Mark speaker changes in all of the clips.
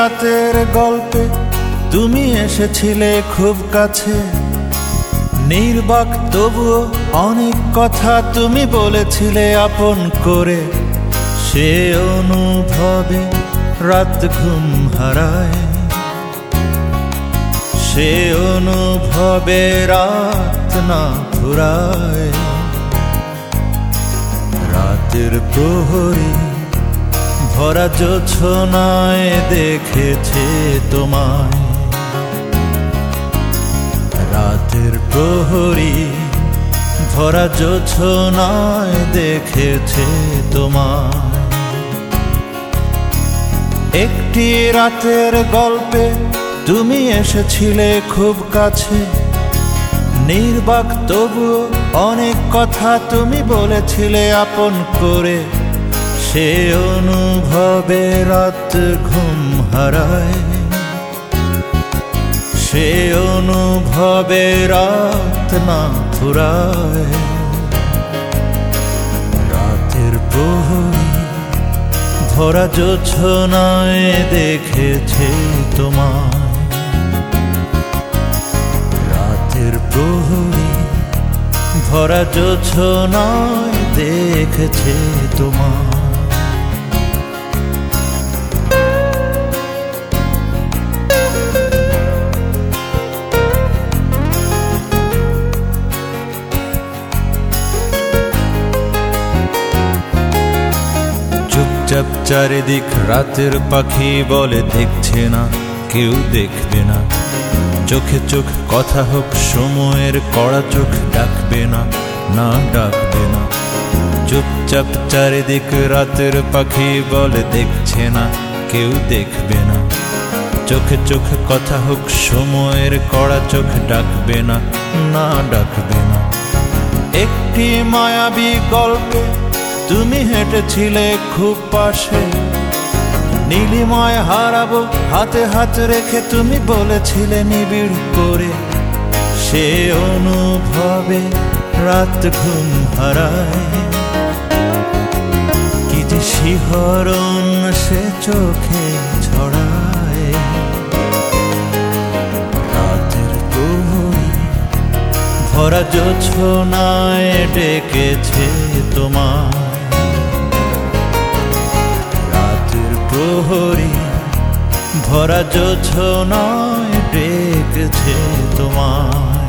Speaker 1: রাতের গল্পে তুমি এসেছিলে খুব কাছে, নির্বাক তবুও অনেক কথা তুমি বলেছিলে আপন করে। সে অনুভবে রাত ঘুম হারায়, সে অনুভবে রাত না ফুরায়। রাতের প্রহরী ভরা জোছনায় দেখেছে তোমায়, রাতের প্রহরী ভরা জোছনায় দেখেছে তোমায়। একটি রাতের গল্পে তুমি এসেছিলে খুব কাছে, নির্বাক তবুও অনেক কথা তুমি বলেছিলে আপন করে। সে অনুভবে রাত ঘুম হারায়, সে অনুভবে রাত না ফুরায়। রাতের প্রহরী ভরা জোছনায় দেখেছে তোমায়, রাতের প্রহরী ভরা জোছনায় দেখেছে তোমায়। চুপচাপ চারিদিক রাতের পাখি বলে দেখছে না, কেউ দেখবে না। চোখে চোখ কথা হোক সময়ের কড়া চোখ ডাকবে না, না ডাকবে না। চুপচাপ চারিদিক রাতের পাখি বলে দেখছে না, কেউ দেখবে না। চোখে চোখ কথা হোক সময়ের কড়া চোখ ডাকবে না, না ডাকবে না। একটি মায়াবী গল্পে তুমি হেঁটেছিলে খুব পাশে, নীলিমায় হারাবো হাতে হাত রেখে তুমি বলেছিলে নিবিড় করে। সে অনুভবে রাত ঘুম হারায়, কি যে শিহরণ সে চোখে ছড়ায়। রাতের প্রহরী ভরা জোছনায় ডেকেছে তোমায়, প্রহরী ভরা জোছনায় ডেকেছে তোমায়।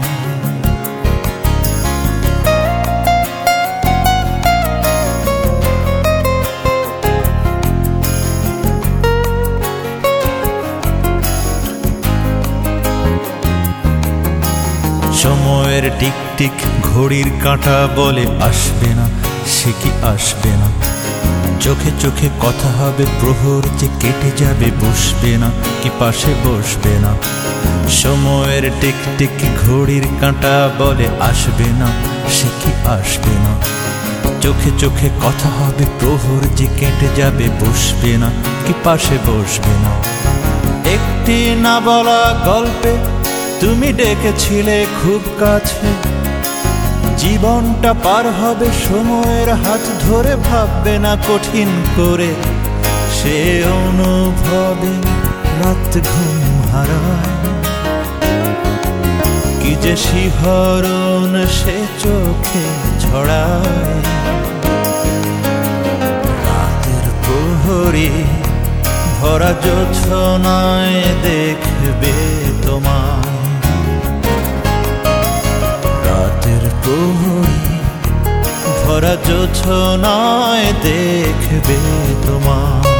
Speaker 1: সময়ের টিকটিক ঘড়ির কাঁটা বলে আসবে না, সে কি আসবে না। চোখে চোখে কথা হবে প্রহর যে কেটে যাবে, বসবে না কি পাশে বসবে না। সময়ের টিকটিক ঘড়ির কাঁটা বলে আসবে না, সে কি আসবে না। চোখে চোখে কথা হবে প্রহর যে কেটে যাবে, বসবে না কি পাশে বসবে না। একটি না বলা গল্পে তুমি ডেকেছিলে খুব কাছে, জীবনটা পার হবে সময়ের হাত ধরে, ভাববে না কঠিন করে। সে অনুভবে রাত ঘুম হারায়, কি যে শিহরণ সে চোখে ছড়ায়। রাতের প্রহরী ভরা জোছনায় দেখবে তোমায়, রাতের প্রহরী ভরা জোছনায় দেখবে তোমায়।